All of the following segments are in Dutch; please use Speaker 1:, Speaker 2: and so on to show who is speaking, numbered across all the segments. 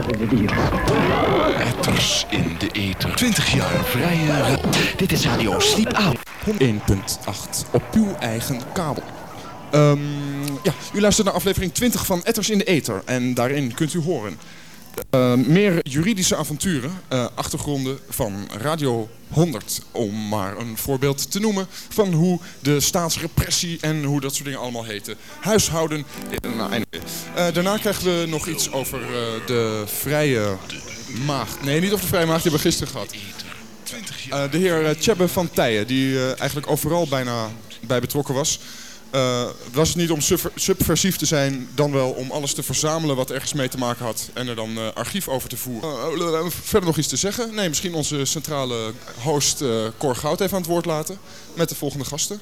Speaker 1: Etters in de ether. 20 jaar vrije. Dit is Radio Sleep Out.
Speaker 2: 1.8 op uw eigen kabel. U luistert naar aflevering 20 van Etters in de ether. En daarin kunt u horen meer juridische avonturen, achtergronden van Radio 100, om maar een voorbeeld te noemen van hoe de staatsrepressie en hoe dat soort dingen allemaal heten. Huishouden. Daarna krijgen we nog iets over de vrije maagd. Nee, niet over de vrije maagd, die hebben we gisteren gehad. De heer Tjebbe van Tijen, die eigenlijk overal bijna bij betrokken was. Was het niet om subversief te zijn, dan wel om alles te verzamelen wat ergens mee te maken had en er dan archief over te voeren. Verder nog iets te zeggen? Nee, misschien onze centrale host Cor Goud even aan het woord laten met de volgende gasten.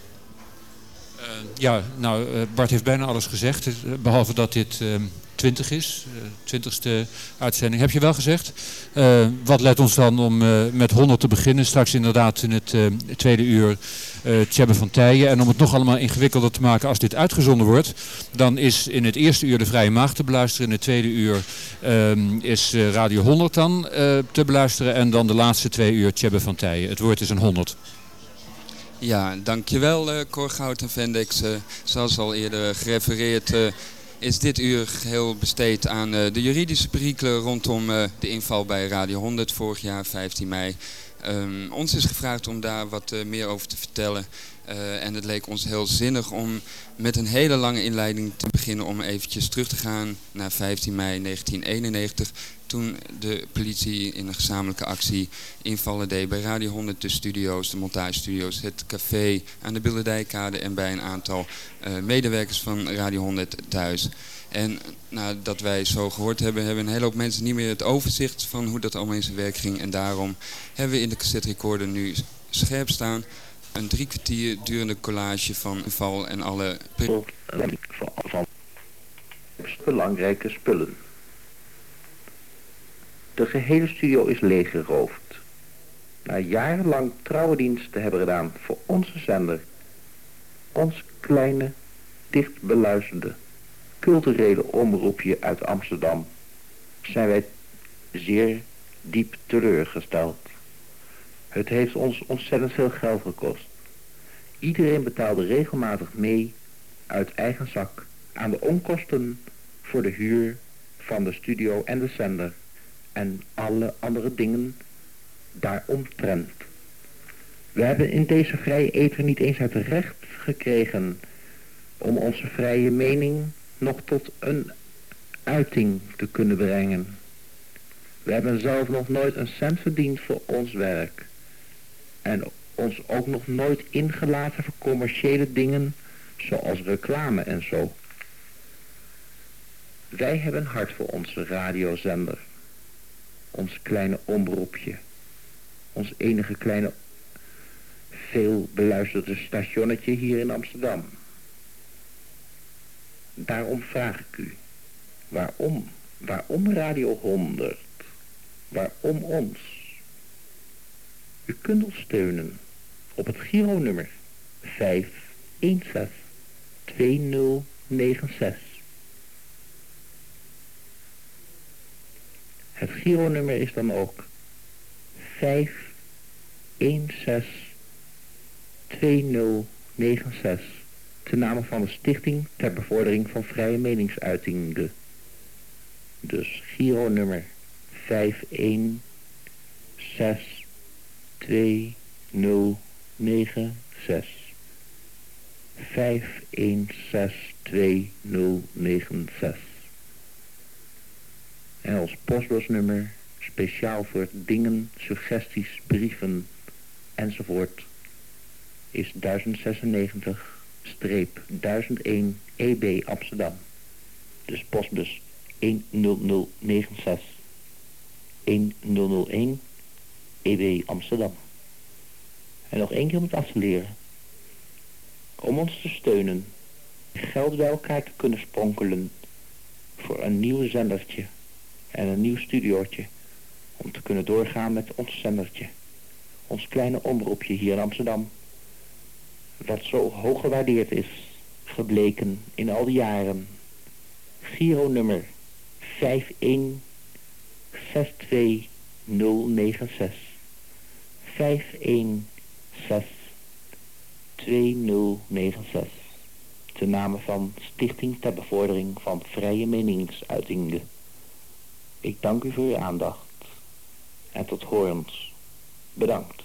Speaker 3: Bart heeft bijna alles gezegd, behalve dat dit 20 is, 20ste uitzending. Heb je wel gezegd? Wat leidt ons dan om met 100 te beginnen? Straks inderdaad in het tweede uur Tjebbe van Tijen. En om het nog allemaal ingewikkelder te maken als dit uitgezonden wordt, dan is in het eerste uur de Vrije Maagd te beluisteren. In het tweede uur is Radio 100 dan te beluisteren. En dan de laatste 2 uur Tjebbe van Tijen. Het woord is een 100.
Speaker 4: Ja, dankjewel Cor Goud en Vendex. Zoals al eerder gerefereerd is dit uur geheel besteed aan de juridische perikelen rondom de inval bij Radio 100 vorig jaar 15 mei. Ons is gevraagd om daar wat meer over te vertellen. En het leek ons heel zinnig om met een hele lange inleiding te beginnen om eventjes terug te gaan naar 15 mei 1991. Toen de politie in een gezamenlijke actie invallen deed bij Radio 100, de studio's, de montagestudio's, het café aan de Billerdijkkade en bij een aantal medewerkers van Radio 100 thuis. En nadat wij zo gehoord hebben, hebben een hele hoop mensen niet meer het overzicht van hoe dat allemaal in zijn werk ging. En daarom hebben we in de cassette recorder nu scherp staan een 3 kwartier durende collage van val en alle
Speaker 5: van belangrijke spullen. De gehele studio is leeggeroofd. Na jarenlang trouwe dienst te hebben gedaan voor onze zender, ons kleine, dicht beluisterde, culturele omroepje uit Amsterdam, zijn wij zeer diep teleurgesteld. Het heeft ons ontzettend veel geld gekost. Iedereen betaalde regelmatig mee uit eigen zak aan de onkosten voor de huur van de studio en de zender en alle andere dingen daaromtrent. We hebben in deze vrije ether niet eens het recht gekregen om onze vrije mening nog tot een uiting te kunnen brengen. We hebben zelf nog nooit een cent verdiend voor ons werk. En ons ook nog nooit ingelaten voor commerciële dingen, zoals reclame en zo. Wij hebben hart voor onze radiozender. Ons kleine omroepje. Ons enige kleine, veel beluisterde stationnetje hier in Amsterdam. Daarom vraag ik u, waarom? Waarom Radio 100? Waarom ons? U kunt ons steunen op het Giro-nummer 5162096. Het Giro-nummer is dan ook 5162096, ten name van de Stichting ter Bevordering van Vrije Meningsuitingen. Dus Giro-nummer 5162096. 5162096. En ons postbusnummer, speciaal voor dingen, suggesties, brieven enzovoort, is 1096-1001 EB Amsterdam. Dus postbus 10096 1001 EB Amsterdam. En nog 1 keer om het af te leren. Om ons te steunen, geld bij elkaar te kunnen spronkelen voor een nieuw zendertje en een nieuw studiootje, om te kunnen doorgaan met ons zendertje, ons kleine omroepje hier in Amsterdam, wat zo hoog gewaardeerd is, gebleken in al die jaren. Giro nummer 5162096. 62096. 5162096. Ten name van Stichting ter Bevordering van Vrije Meningsuitingen. Ik dank u voor uw aandacht. En tot horens. Bedankt.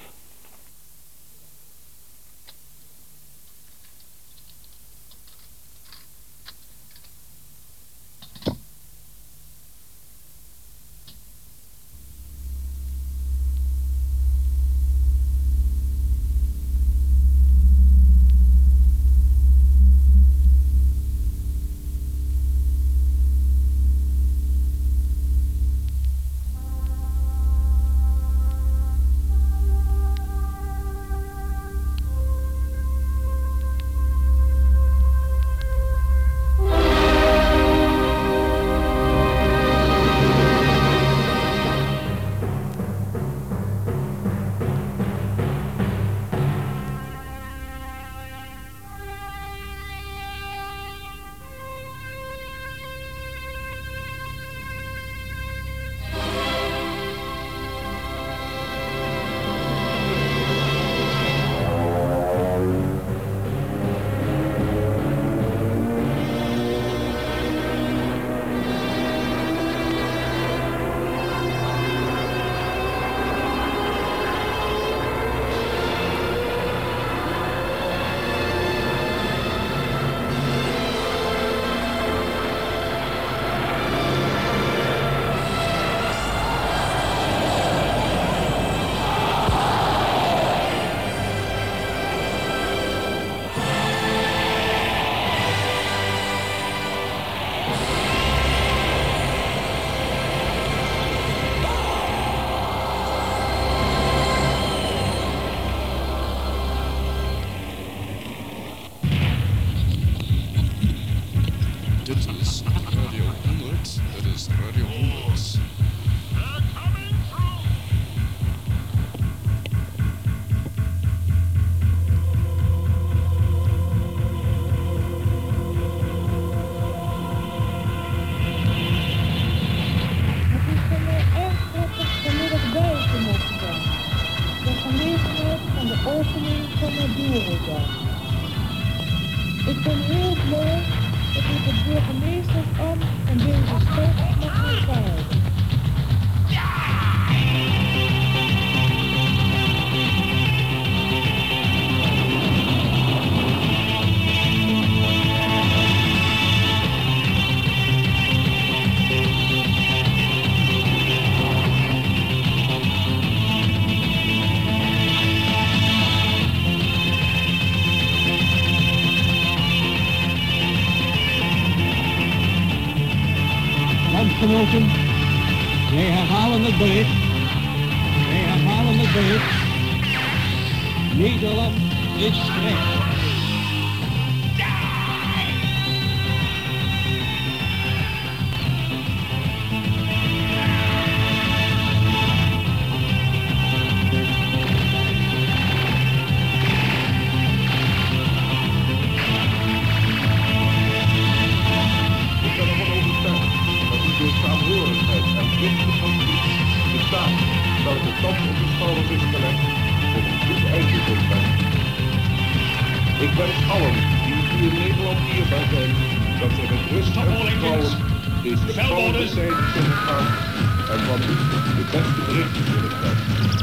Speaker 6: Ik ben heel blij dat ik het burgemeestersambt van deze stad mag aanvaarden.
Speaker 7: Landgenoten, wij herhalen het bericht. Wij herhalen het bericht. Nederland is vrij.
Speaker 8: Ik wens allen die hier in Nederland hierbij zijn, dat ze met rust en vertrouwen deze spannende tijden kunnen gaan en van u de beste berichten zullen krijgen.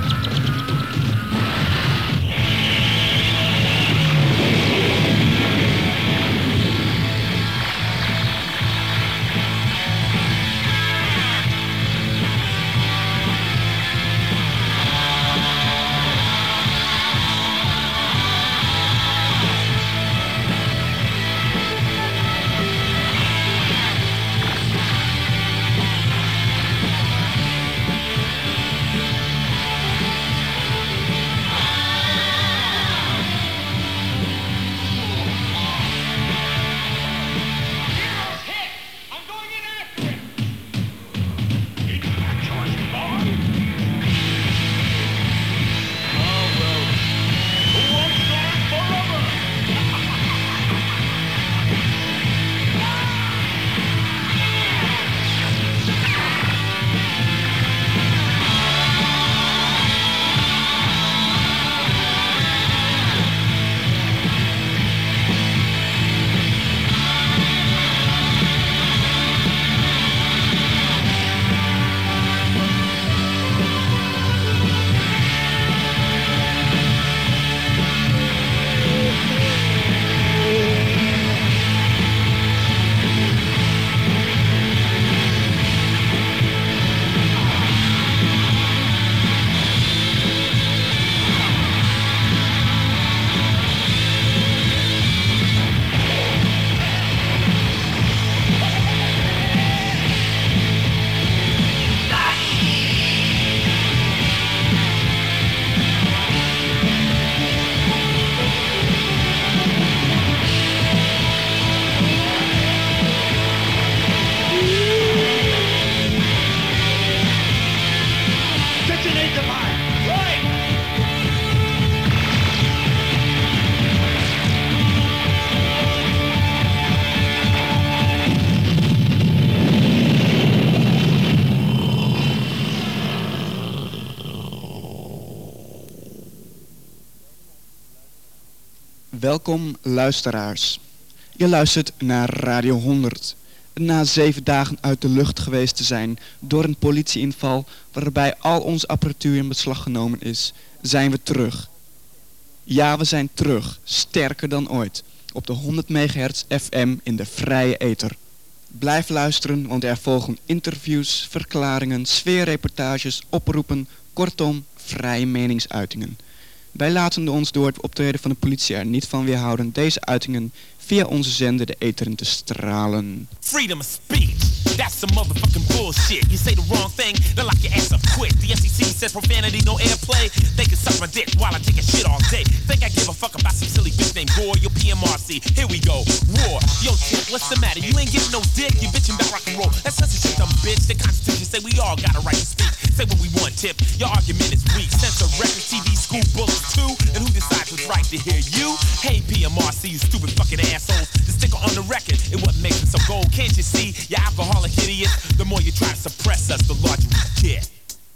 Speaker 9: Welkom luisteraars. Je luistert naar Radio 100. Na 7 dagen uit de lucht geweest te zijn door een politieinval waarbij al onze apparatuur in beslag genomen is, zijn we terug. Ja, we zijn terug, sterker dan ooit, op de 100 MHz FM in de vrije ether. Blijf luisteren, want er volgen interviews, verklaringen, sfeerreportages, oproepen, kortom, vrije meningsuitingen. Wij laten ons door het optreden van de politie er niet van weerhouden deze uitingen via onze zender de ether in te stralen.
Speaker 10: Freedom of speech, that's some motherfucking bullshit. You say the wrong thing, they'll lock your ass up quick. The FCC says profanity, no airplay. They can suck my dick while I take a shit all day. Think I give a fuck about some silly bitch named Gore? Yo, PMRC, here we go, war. Yo, Tip, what's the matter? You ain't getting no dick, you bitching about rock and roll. That's censorship, dumb bitch. The Constitution say we all got a right to speak. Say what we want, Tip, your argument is weak. Censor records, TV, school books too. And who decides what's right to hear you? Hey, PMRC, you stupid fucking assholes. The sticker on the record, it what makes it so gold. Can't you see? You're alcoholic idiots. The more you try to suppress us, the larger we get.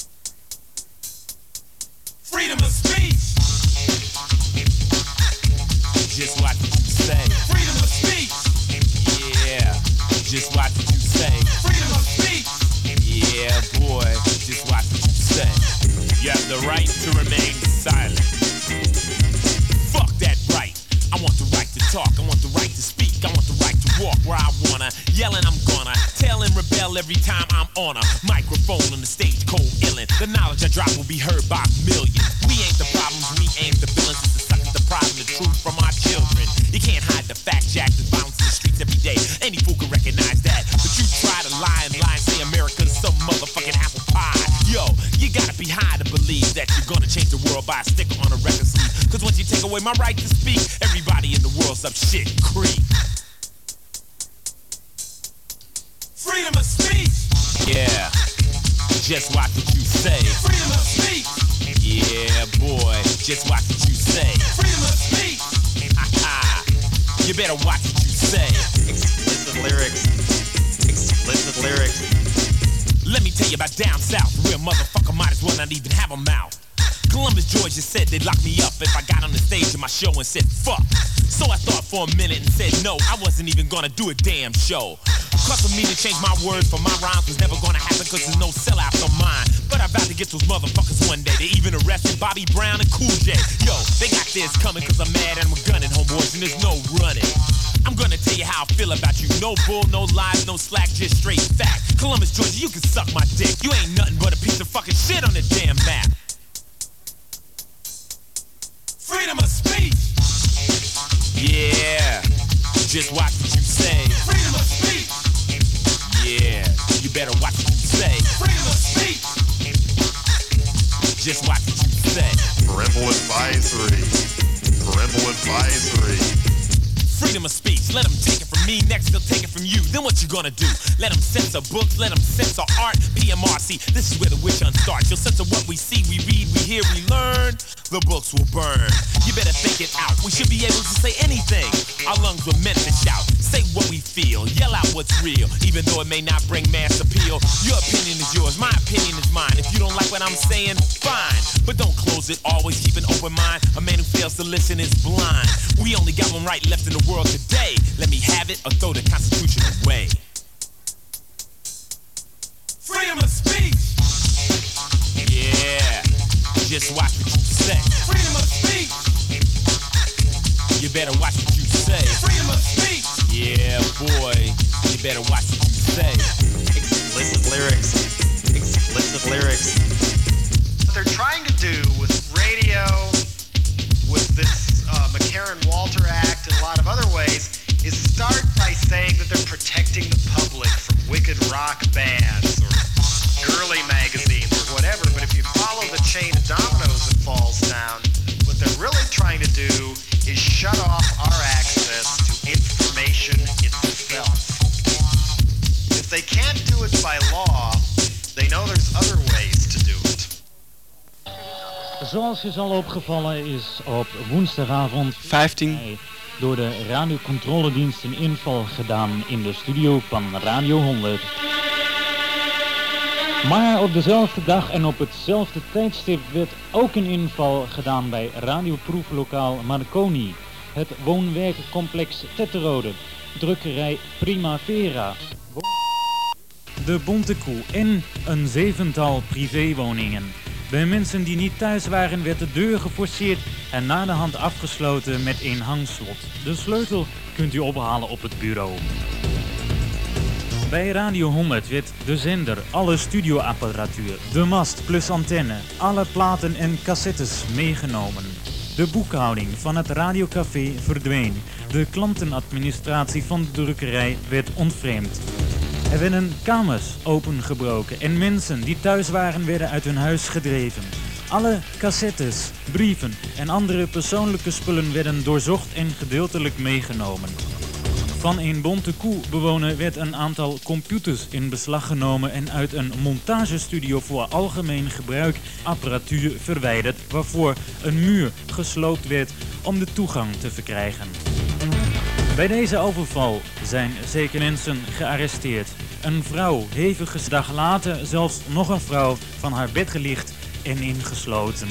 Speaker 10: Freedom of speech. Just watch what you say. Freedom of speech. Yeah. Just watch what you say. Freedom of speech. Yeah, boy. Just watch what you say. You have the right to remain silent. Fuck that right. I want the right to talk. I want the right to speak. I want the right to walk where I wanna. Yelling I'm gonna. Tell and rebel every time I'm on a microphone on the stage, cold illin'. The knowledge I drop will be heard by millions. We ain't the problems, we ain't the villains. It's the suckers, the problem, the truth from our children. You can't hide the fact, Jack. There's violence in the streets every day. Any fool can recognize that. But you try to lie and say America's some motherfucking apple pie. Yo, you gotta be high to believe that you're gonna change the world by a sticker on a record sleeve. Cause once you take away my right to speak, everybody in the world's up shit creep. Freedom of speech. Yeah, just watch what you say. Freedom of speech. Yeah, boy, just watch what you say. Freedom of speech. You better watch what you say. Explicit lyrics. Explicit lyrics. Let me tell you about down south. Real motherfucker might as well not even have a mouth. Columbus, Georgia said they'd lock me up if I got on the stage in my show and said fuck. So I thought for a minute and said no, I wasn't even gonna do a damn show. Cause for me to change my words for my rhymes was never gonna happen cause there's no sellouts on mine. But I vowed to get those motherfuckers one day. They even arrested Bobby Brown and Cool J. Yo, they got this coming cause I'm mad and I'm gunning, homeboys, and there's no running. I'm gonna tell you how I feel about you. No bull, no lies, no slack, just straight fact. Columbus, Georgia, you can suck my dick. You ain't nothing but a piece of fucking shit on the damn map. Freedom of speech. Yeah, just watch what you say. Freedom of speech. Yeah, you better watch what you say. Freedom of speech. Just watch what you say.
Speaker 11: Parental advisory. Parental advisory.
Speaker 10: Freedom of speech, let them take it from me, next they'll take it from you. Then what you gonna do? Let them censor books, let them censor art. PMRC, this is where the witch hunt starts. You'll censor what we see, we read, we hear, we learn. The books will burn. You better think it out. We should be able to say anything. Our lungs were meant to shout. Say what we feel. Yell out what's real. Even though it may not bring mass appeal. Your opinion is yours. My opinion is mine. If you don't like what I'm saying, fine. But don't close it. Always keep an open mind. A man who fails to listen is blind. We only got one right left in the world today. Let me have it or throw the Constitution away. Freedom of speech. Yeah. Just watch what you say. Freedom of speech. You better watch what you say. Freedom of speech. Yeah, boy. You better watch what you say.
Speaker 11: Explicit lyrics. Explicit lyrics.
Speaker 12: What they're trying to do with radio, with this McCarran-Walter Act and a lot of other ways, is start by saying that they're protecting the public from wicked rock bands or girly magazines or whatever, but if you follow the chain of dominoes that falls down, what they're really trying to do is shut off our access to information itself. If they can't do it by law, they know there's other ways to do it.
Speaker 13: Zoals is al opgevallen is op woensdagavond
Speaker 9: 15
Speaker 13: door de radiocontroledienst een inval gedaan in de studio van Radio 100. Maar op dezelfde dag en op hetzelfde tijdstip werd ook een inval gedaan bij radioproeflokaal Marconi. het woonwerkcomplex Tetterode, drukkerij Primavera, de Bonte Koe en een 7-tal privéwoningen. Bij mensen die niet thuis waren werd de deur geforceerd en na de hand afgesloten met een hangslot. De sleutel kunt u ophalen op het bureau. Bij Radio 100 werd de zender, alle studioapparatuur, de mast plus antenne, alle platen en cassettes meegenomen. De boekhouding van het radiocafé verdween. De klantenadministratie van de drukkerij werd ontvreemd. Er werden kamers opengebroken en mensen die thuis waren werden uit hun huis gedreven. Alle cassettes, brieven en andere persoonlijke spullen werden doorzocht en gedeeltelijk meegenomen. Van een Bonte Koe-bewoner werd een aantal computers in beslag genomen en uit een montagestudio voor algemeen gebruik apparatuur verwijderd, waarvoor een muur gesloopt werd om de toegang te verkrijgen. Bij deze overval zijn zeker mensen gearresteerd. Een vrouw hevig dag later zelfs nog een vrouw van haar bed gelicht en ingesloten.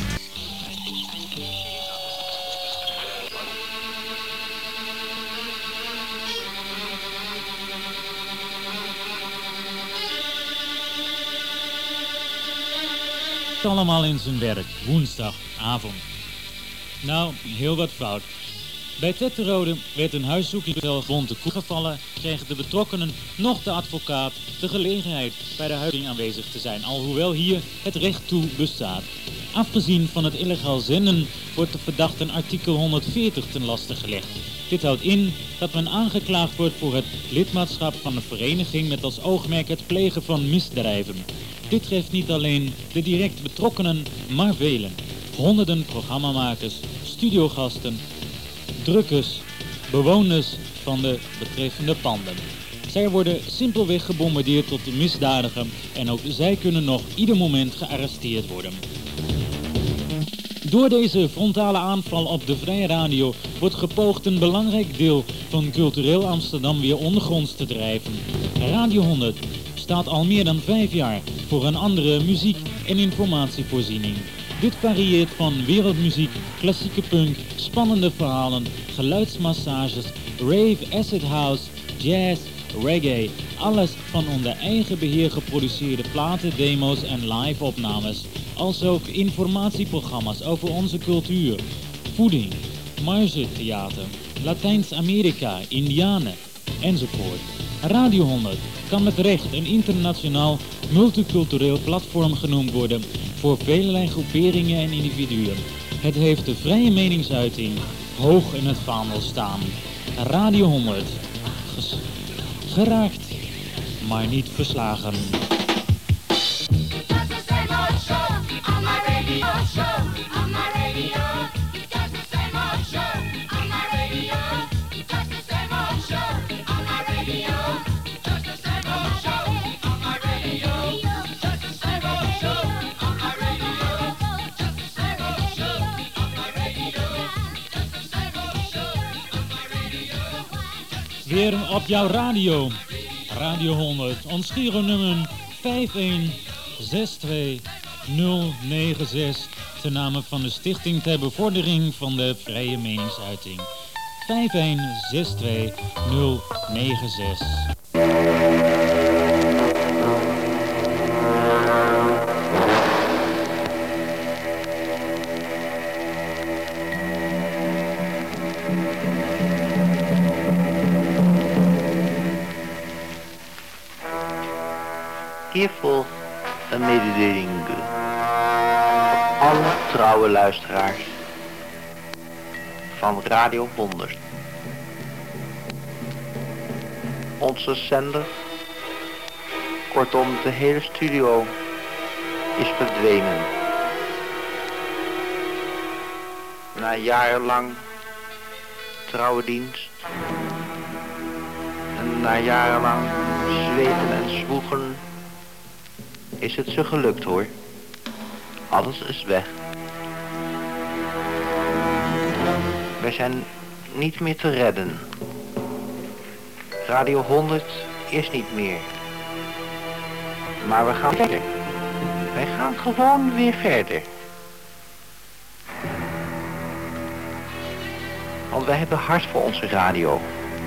Speaker 13: Allemaal in zijn werk, woensdagavond. Nou, heel wat fout. Bij Tetterode werd een huiszoekingsbevel Bonte Koe gevallen, kregen de betrokkenen nog de advocaat de gelegenheid bij de huizing aanwezig te zijn, alhoewel hier het recht toe bestaat. Afgezien van het illegaal zenden wordt de verdachte artikel 140 ten laste gelegd. Dit houdt in dat men aangeklaagd wordt voor het lidmaatschap van een vereniging met als oogmerk het plegen van misdrijven. Dit treft niet alleen de direct betrokkenen, maar velen. Honderden programmamakers, studiogasten, drukkers, bewoners van de betreffende panden. Zij worden simpelweg gebombardeerd tot misdadigen en ook zij kunnen nog ieder moment gearresteerd worden. Door deze frontale aanval op de vrije radio wordt gepoogd een belangrijk deel van cultureel Amsterdam weer ondergronds te drijven. Radio 100 staat al meer dan 5 jaar voor een andere muziek- en informatievoorziening. Dit varieert van wereldmuziek, klassieke punk, spannende verhalen, geluidsmassages, rave, acid house, jazz, reggae. Alles van onder eigen beheer geproduceerde platen, demo's en live opnames. Als ook informatieprogramma's over onze cultuur, voeding, margetheater, Latijns-Amerika, Indianen enzovoort. Radio 100 kan met recht een internationaal multicultureel platform genoemd worden voor velelei groeperingen en individuen. Het heeft de vrije meningsuiting hoog in het vaandel staan. Radio 100. Geraakt, maar niet verslagen. Weer op jouw radio, Radio 100, ons Giro-nummer 5162096, ten name van de Stichting ter Bevordering van de Vrije Meningsuiting. 5162096.
Speaker 5: Hier volgt een mededeling voor alle trouwe luisteraars van Radio 100. Onze zender, kortom de hele studio, is verdwenen. Na jarenlang trouwe dienst en na jarenlang zweten en zwoegen is het ze gelukt hoor. Alles is weg. Wij zijn niet meer te redden. Radio 100 is niet meer. Maar we gaan verder. Wij gaan gewoon weer verder. Want wij hebben hart voor onze radio.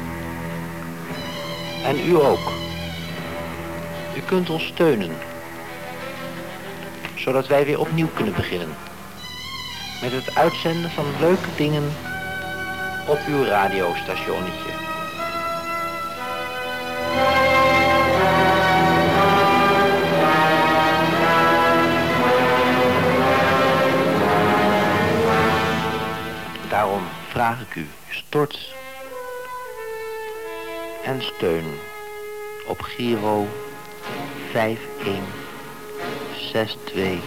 Speaker 5: En u ook. U kunt ons steunen. Zodat wij weer opnieuw kunnen beginnen. Met het uitzenden van leuke dingen op uw radiostationnetje. Daarom vraag ik u, stort en steun op Giro 5162096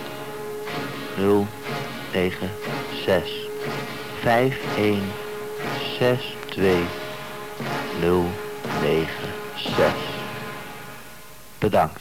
Speaker 5: 5162096. Bedankt.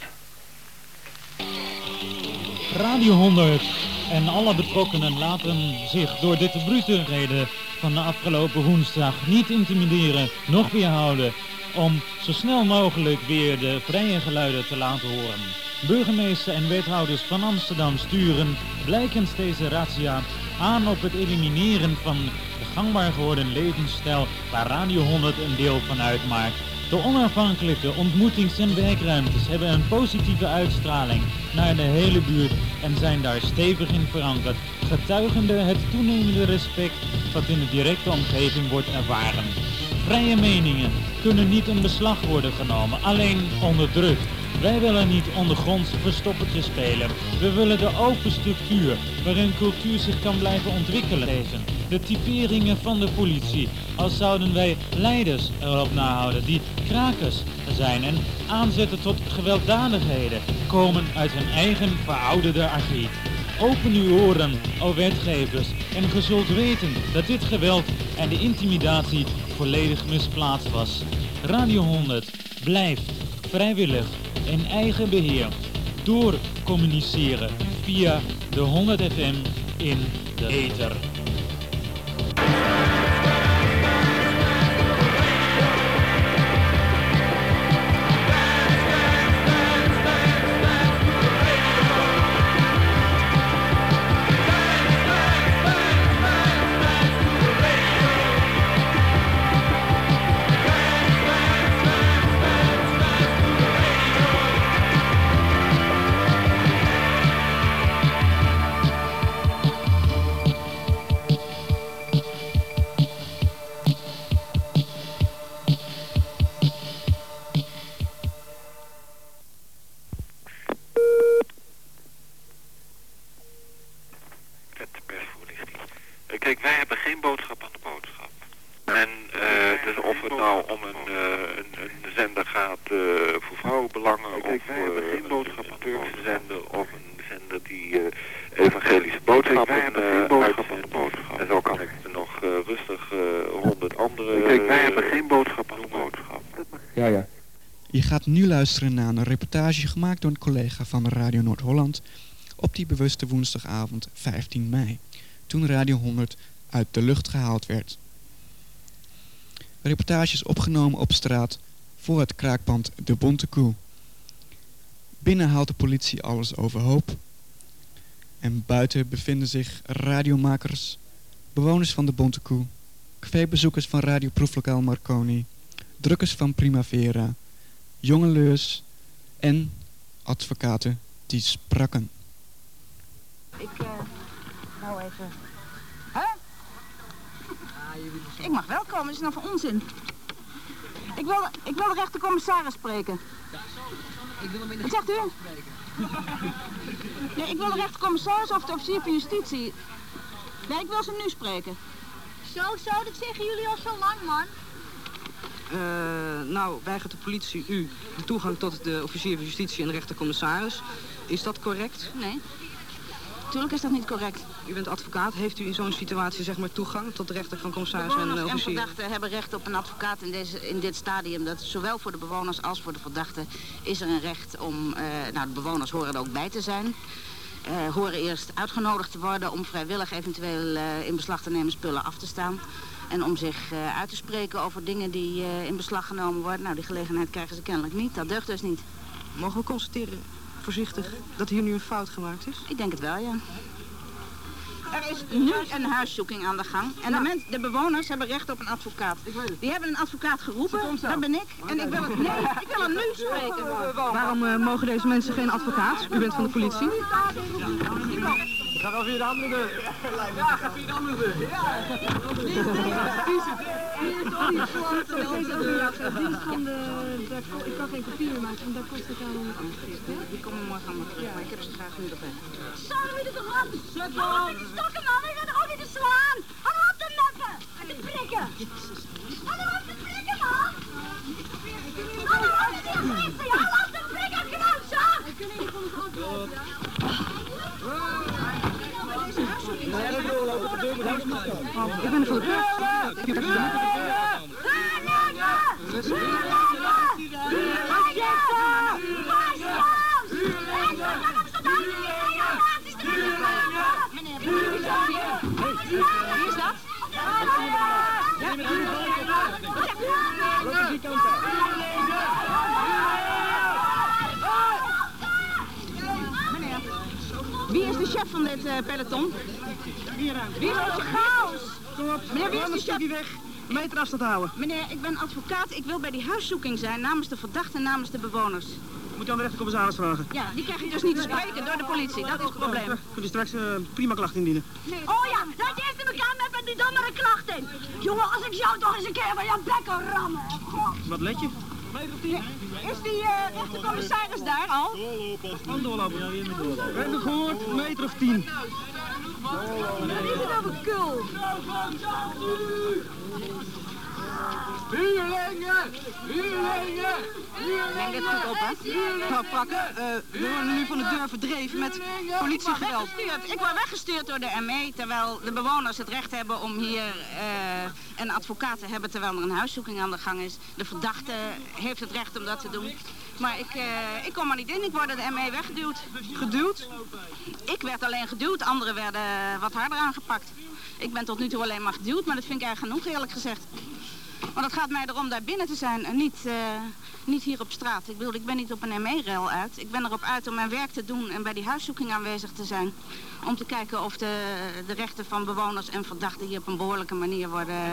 Speaker 13: Radio 100 en alle betrokkenen laten zich door dit brute reden van de afgelopen woensdag niet intimideren, noch weerhouden om zo snel mogelijk weer de vrije geluiden te laten horen. Burgemeester en wethouders van Amsterdam sturen, blijkens deze razzia, aan op het elimineren van de gangbaar geworden levensstijl waar Radio 100 een deel van uitmaakt. De onafhankelijke ontmoetings- en werkruimtes hebben een positieve uitstraling naar de hele buurt en zijn daar stevig in verankerd, getuigende het toenemende respect wat in de directe omgeving wordt ervaren. Vrije meningen kunnen niet in beslag worden genomen, alleen onderdrukt. Wij willen niet ondergronds verstoppertje spelen. We willen de open structuur waarin cultuur zich kan blijven ontwikkelen geven. De typeringen van de politie, als zouden wij leiders erop nahouden die krakers zijn en aanzetten tot gewelddadigheden, komen uit hun eigen verouderde archief. Open uw oren, o wetgevers, en ge zult weten dat dit geweld en de intimidatie volledig misplaatst was. Radio 100 blijft vrijwillig in eigen beheer doorcommuniceren via de 100 FM in de ether.
Speaker 14: Kijk, wij hebben geen boodschap aan de boodschap. En dus of het nou om een zender gaat voor vrouwenbelangen,
Speaker 8: Kijk,
Speaker 14: of
Speaker 8: wij hebben geen boodschap aan de
Speaker 14: Turkse
Speaker 8: boodschap.
Speaker 14: zender, of een zender die evangelische boodschappen
Speaker 8: Kijk, wij hebben geen boodschap aan de
Speaker 14: uitzendt.
Speaker 8: boodschap.
Speaker 14: En zo kan ik er nog rustig 100 andere...
Speaker 8: Kijk, wij hebben geen boodschap aan de boodschap.
Speaker 2: Ja, ja.
Speaker 9: Je gaat nu luisteren naar een reportage gemaakt door een collega van Radio Noord-Holland op die bewuste woensdagavond 15 mei, toen Radio 100 uit de lucht gehaald werd. De reportage is opgenomen op straat voor het kraakpand De Bonte Koe. Binnen haalt de politie alles overhoop en buiten bevinden zich radiomakers, bewoners van De Bonte Koe, cafébezoekers van Radio Proeflokaal Marconi, drukkers van Primavera, jongeleurs en advocaten die spraken.
Speaker 15: Nou even. Hè? Ik mag wel komen, dat is nou voor onzin. Ik wil de rechtercommissaris spreken. Wat zegt u? Nee, ik wil de rechtercommissaris of de officier van justitie. Nee, ik wil ze nu spreken.
Speaker 16: Zo, dat zeggen jullie al zo lang, man.
Speaker 17: Nou, weigert de politie u de toegang tot de officier van justitie en de rechtercommissaris. Is dat correct?
Speaker 15: Nee. Tuurlijk is dat niet correct.
Speaker 17: U bent advocaat. Heeft u in zo'n situatie zeg maar toegang tot de rechtercommissaris en
Speaker 15: Bewoners
Speaker 17: de
Speaker 15: en
Speaker 17: officier?
Speaker 15: verdachten hebben recht op een advocaat in dit stadium. Dat zowel voor de bewoners als voor de verdachten is er een recht om... nou, de bewoners horen er ook bij te zijn. Horen eerst uitgenodigd te worden om vrijwillig eventueel in beslag te nemen spullen af te staan. En om zich uit te spreken over dingen die in beslag genomen worden. Nou, die gelegenheid krijgen ze kennelijk niet. Dat deugt dus niet.
Speaker 17: Mogen we constateren, voorzichtig, dat hier nu een fout gemaakt is?
Speaker 15: Ik denk het wel, ja. Er is nu een huiszoeking aan de gang. En de bewoners hebben recht op een advocaat. Die hebben een advocaat geroepen, dat ben ik. En ik wil hem nu spreken.
Speaker 17: Waarom mogen deze mensen geen advocaat? U bent van de politie.
Speaker 7: Ga wel via de andere deur. Ja, ga via de andere deur.
Speaker 16: Ik kan geen papier maken, want daar kost het aan om.
Speaker 15: Die komen morgen allemaal terug, maar ik heb ze graag nu erbij.
Speaker 16: Zou je er toch op? Hou op te stokken, man. Ik ga er ook niet te slaan. Hou op te neppen. En te prikken. Hou op te prikken, man. Hou op te prikken. Hou op te prikken, knauwtje. Ik kan niet van het antwoord, ja.
Speaker 17: Ik ben van de
Speaker 15: Wie is dat? Wie is de chef van dit peloton? Wie is de chaos?
Speaker 17: Kom op, meneer, wie is de chef? Weg. Een meter afstand houden.
Speaker 15: Meneer, ik ben advocaat. Ik wil bij die huiszoeking zijn namens de verdachte en namens de bewoners.
Speaker 17: Moet je aan de rechtercommissaris vragen.
Speaker 15: Ja, die krijg ik dus niet te spreken door de politie. Dat is het probleem.
Speaker 17: Kunt u straks prima klacht indienen.
Speaker 16: Oh ja, laat je eerst in elkaar met die dommere klachten. Jongen, als ik jou toch eens een keer bij jouw bekken rammen.
Speaker 17: Wat let je?
Speaker 15: Is die rechtercommissaris daar al?
Speaker 17: Doorlopen. We hebben gehoord, een meter of 10.
Speaker 16: Wat is het over kul?
Speaker 7: Huurlingen!
Speaker 15: Neem dit goed op, hè?
Speaker 17: Nou, pakken. We worden nu van de deur verdreven met politiegeweld.
Speaker 15: Ik word weggestuurd door de ME, terwijl de bewoners het recht hebben om hier een advocaat te hebben terwijl er een huiszoeking aan de gang is. De verdachte heeft het recht om dat te doen. Maar ik kom er niet in, ik word door de ME weggeduwd.
Speaker 17: Geduwd?
Speaker 15: Ik werd alleen geduwd, anderen werden wat harder aangepakt. Ik ben tot nu toe alleen maar geduwd, maar dat vind ik erg genoeg, eerlijk gezegd. Want het gaat mij erom daar binnen te zijn en niet hier op straat. Ik ben niet op een ME-rel uit. Ik ben erop uit om mijn werk te doen en bij die huiszoeking aanwezig te zijn. Om te kijken of de rechten van bewoners en verdachten hier op een behoorlijke manier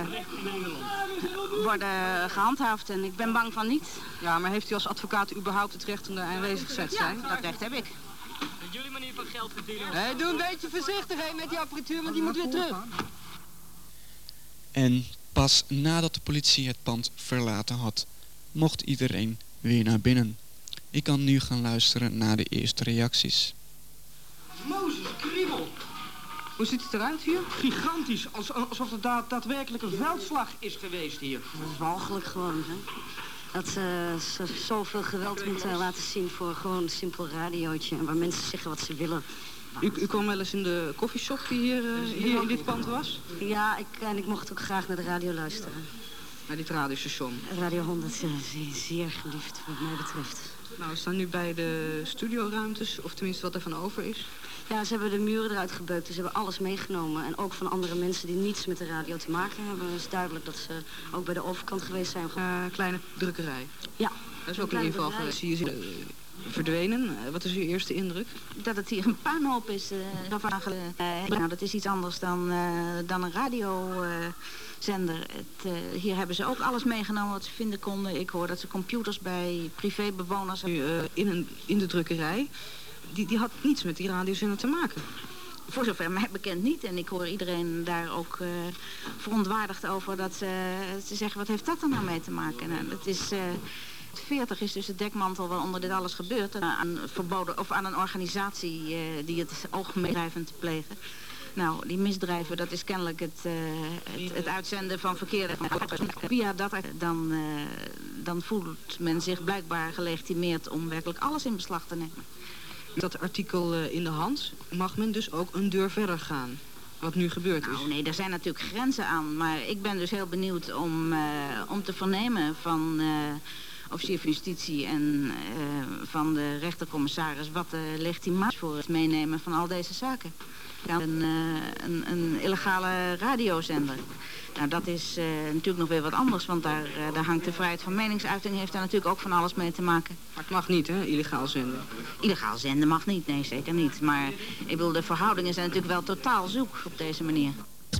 Speaker 15: worden gehandhaafd. En ik ben bang van niet.
Speaker 17: Ja, maar heeft u als advocaat überhaupt het recht om daar aanwezig te zijn?
Speaker 15: Dat recht heb ik.
Speaker 7: Jullie manier van geld verdienen.
Speaker 17: Nee, doe een beetje voorzichtig met die apparatuur, want die moet weer terug.
Speaker 9: En pas nadat de politie het pand verlaten had, mocht iedereen weer naar binnen. Ik kan nu gaan luisteren naar de eerste reacties.
Speaker 17: Mozes, kriebel! Hoe ziet het eruit hier? Gigantisch, alsof er daadwerkelijk een veldslag is geweest hier.
Speaker 18: Dat is walgelijk gewoon, hè? Dat ze zoveel geweld moeten laten zien voor gewoon een simpel radiootje. En waar mensen zeggen wat ze willen.
Speaker 17: U kwam wel eens in de koffieshop die hier in dit pand was?
Speaker 18: Ja, ik mocht ook graag naar de radio luisteren.
Speaker 17: Naar dit radiostation?
Speaker 18: Radio 100 is zeer geliefd wat mij betreft.
Speaker 17: Nou, we staan nu bij de studioruimtes, of tenminste wat er van over is.
Speaker 18: Ja, ze hebben de muren eruit gebeukt, dus ze hebben alles meegenomen. En ook van andere mensen die niets met de radio te maken hebben. Het is duidelijk dat ze ook bij de overkant geweest zijn.
Speaker 17: Kleine drukkerij?
Speaker 18: Ja.
Speaker 17: Dat is ook een inval geweest. Zie je verdwenen. Wat is uw eerste indruk?
Speaker 15: Dat het hier een puinhoop is. Dat is iets anders dan een radiozender. Hier hebben ze ook alles meegenomen wat ze vinden konden. Ik hoor dat ze computers bij privébewoners hebben.
Speaker 17: In de drukkerij, die had niets met die radiozender te maken.
Speaker 15: Voor zover mij bekend niet. En ik hoor iedereen daar ook verontwaardigd over dat ze zeggen, wat heeft dat er nou mee te maken? Nou, het is... 40 is dus de dekmantel waaronder dit alles gebeurt. Aan een organisatie die het oogmisdrijven te plegen. Nou, die misdrijven, dat is kennelijk het uitzenden van verkeerde... Via dat dan voelt men zich blijkbaar gelegitimeerd om werkelijk alles in beslag te nemen.
Speaker 17: Dat artikel in de hand, mag men dus ook een deur verder gaan? Wat nu gebeurd is?
Speaker 15: Nou, nee, er zijn natuurlijk grenzen aan. Maar ik ben dus heel benieuwd om te vernemen van... officier van justitie en van de rechtercommissaris wat de legitimatie voor het meenemen van al deze zaken. Een illegale radiozender. Nou, dat is natuurlijk nog weer wat anders, want daar hangt de vrijheid van meningsuiting, heeft daar natuurlijk ook van alles mee te maken.
Speaker 17: Maar het mag niet, hè, illegaal zenden?
Speaker 15: Illegaal zenden mag niet, nee, zeker niet. Maar ik bedoel, de verhoudingen zijn natuurlijk wel totaal zoek op deze manier.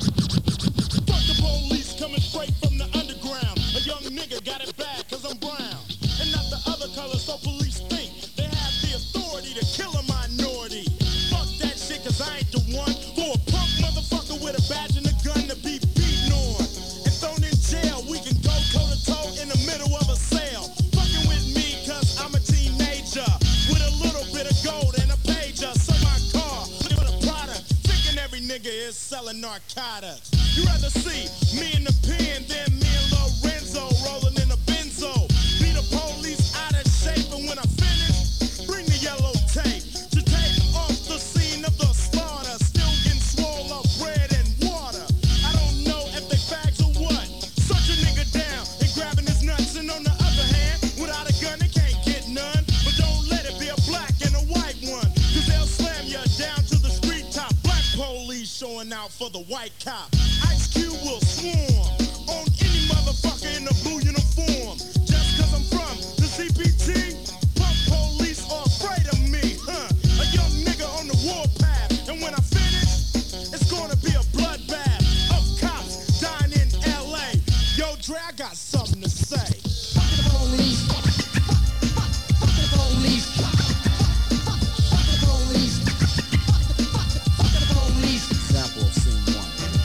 Speaker 19: Coming straight from the underground. A young nigga got it bad cause I'm brown. And not the other color, so police think they have the authority to kill a minority. Fuck that shit cause I ain't the one for a punk motherfucker with a badge and a gun to be beaten on and thrown in jail. We can go toe to toe in the middle of a sale. Fucking with me cause I'm a teenager with a little bit of gold and a pager. So my car, with a product, thinking every nigga is selling narcotics. You rather see me in the pen than me and Lorenzo rolling in a benzo. Beat the police out of shape, and when I finish, bring the yellow tape to take off the scene of the slaughter. Still getting swole up bread and water. I don't know if they fags or what. Such a nigga down and grabbing his nuts, and on the other hand, without a gun they can't get none. But don't let it be a black and a white one, cause they'll slam you down to the street top. Black police showing out for the white cop. You will swarm on any motherfucker in a blue uniform. Just cause I'm from the CPT, punk police are afraid of me, huh? A young nigga on the warpath, and when I finish, it's gonna be a bloodbath of cops dying in LA. Yo, Dre, I got something to say. Fuck the police. Fuck the police. Fuck the police. Fuck the police. Example of scene 1.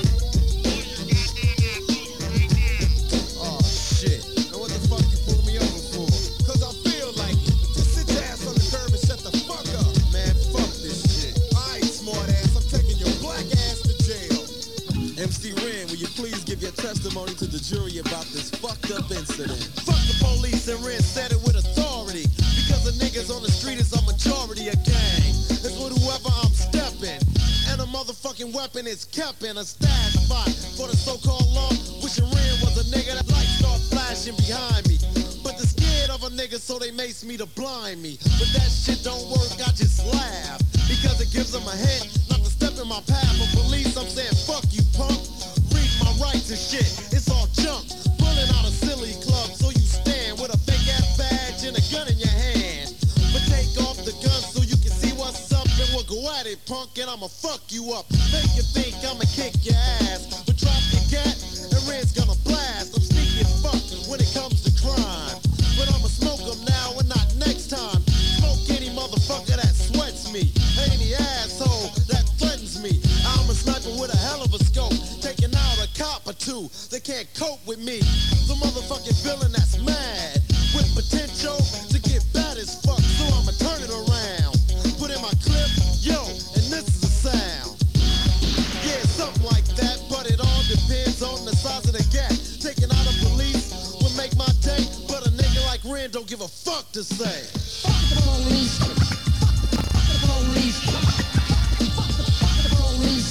Speaker 19: Your testimony to the jury about this fucked up incident. Fuck the police, and Ren said it with authority, because the niggas on the street is a majority of gang. It's with whoever I'm stepping, and a motherfucking weapon is kept in a stash spot for the so-called law. Wishing Ren was a nigga that lights start flashing behind me, but they're scared of a nigga, so they mace me to blind me. But that shit don't work, I just laugh, because it gives them a hint not to step in my path. For police, I'm saying fuck you, punk. Rights and shit, it's all junk. Pulling out a silly club, so you stand with a fake ass badge and a gun in your hand. But take off the gun so you can see what's up, and we'll go at it, punk, and I'ma fuck you up. Make you think I'ma kick your ass, but drop your gat, and Red's gonna blast. I'm sneaky as fuck when it comes to crime, but I'ma smoke them now and not next time. Smoke any motherfucker that sweats me, any asshole that threatens me. I'm a sniper with a hell of a scope, taking out a cop or two. They can't cope with me. The motherfucking villain that's mad with potential to get bad as fuck. So I'ma turn it around, put in my clip, yo, and this is the sound. Yeah, something like that, but it all depends on the size of the gap. Taking out a police would make my day, but a nigga like Ren don't give a fuck to say. Fuck the police. Fuck the police. Fuck the police.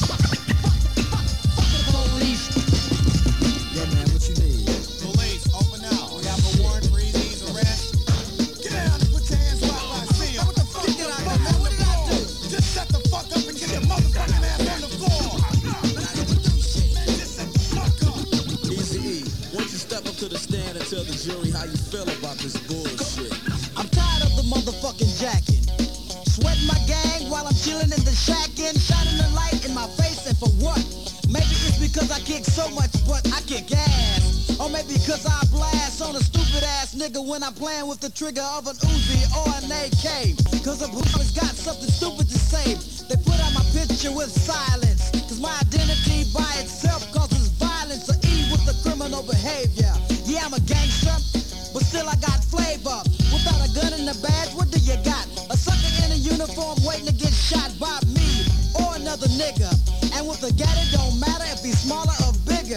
Speaker 19: Yeah, man, what you need? Police, open out. We have a warrant for Easy's arrest. Get down and put your hands where I see him. What the fuck? Get out of here, man. What did I do? Just shut the fuck up and get your motherfucking ass on the floor. Man, I didn't do shit, man. Just shut the fuck up. Easy E, why don't you step up to the stand and tell the jury how you feel about this bullshit? I'm tired of the motherfucking jacking. Sweating my gang while I'm chilling in the shack and shining the light in my face, and for what? Maybe it's because I kick so much, but I kick ass. Or maybe because I blast on a stupid ass nigga when I'm playing with the trigger of an Uzi or an AK. Cause a always got something stupid to say. They put out my picture with silence, cause my identity by itself causes violence. Or E with the criminal behavior. Yeah, I'm a gangster, but still I got flavor. Without a gun and a badge, what do you got? A sucker in a uniform waiting to get shot by me or another nigga. And with a gat, it don't matter if he's smaller or bigger.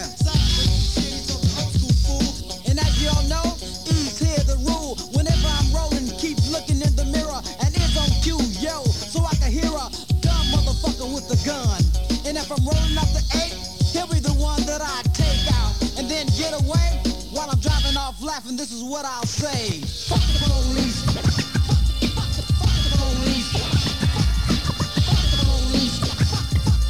Speaker 19: And as y'all know, E's here the rule. Whenever I'm rolling, keep looking in the mirror and it's on cue, yo, so I can hear a dumb motherfucker with a gun. And if I'm rolling up the 8, he'll be the one that I take out and then get away while I'm driving off laughing. This is what I'll say. Fuck the police. Fuck the police. Fuck the police.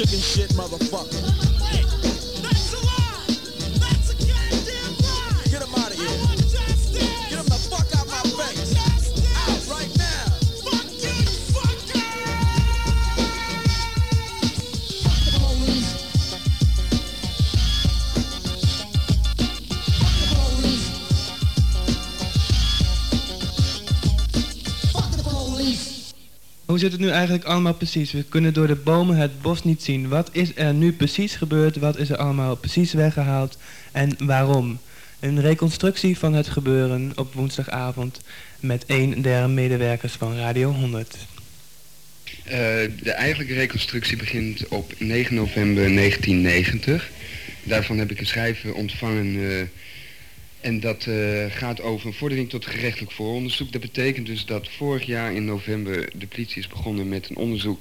Speaker 19: kicking shit, motherfucker. Get him out of here. Get him the fuck out my face. Out right now. Fuck you, fucker. Fuck the police. Fuck the police.
Speaker 20: Hoe zit het nu eigenlijk allemaal precies? We kunnen door de bomen het bos niet zien. Wat is er nu precies gebeurd? Wat is er allemaal precies weggehaald? En waarom? Een reconstructie van het gebeuren op woensdagavond met een der medewerkers van Radio 100.
Speaker 21: De eigenlijke reconstructie begint op 9 november 1990. Daarvan heb ik een schrijven ontvangen en dat gaat over een vordering tot gerechtelijk vooronderzoek. Dat betekent dus dat vorig jaar in november de politie is begonnen met een onderzoek